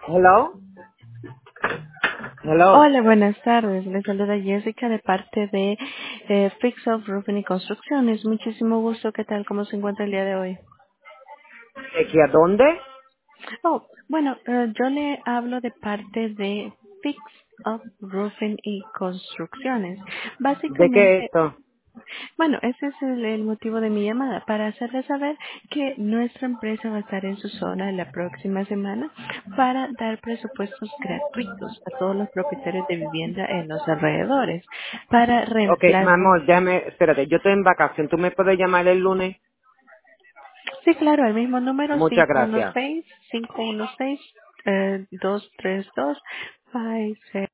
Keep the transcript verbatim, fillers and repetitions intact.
Hello, hello. Hola, buenas tardes. Les saluda Jessica de parte de eh, Fix Up Roofing y Construcciones. Muchísimo gusto. ¿Qué tal? ¿Cómo se encuentra el día de hoy? ¿De qué a dónde? Oh, bueno, eh, yo le hablo de parte de Fix Up Roofing y Construcciones. ¿De qué es Básicamente, esto? bueno, ese es el, el motivo de mi llamada, para hacerles saber que nuestra empresa va a estar en su zona la próxima semana para dar presupuestos gratuitos a todos los propietarios de vivienda en los alrededores para Ok, mi reemplazo. amor, déjame, espérate, yo estoy en vacación. ¿Tú me puedes llamar el lunes? Sí, claro, el mismo número Muchas cinco uno gracias. seis, cinco uno seis, eh, dos tres dos, seis.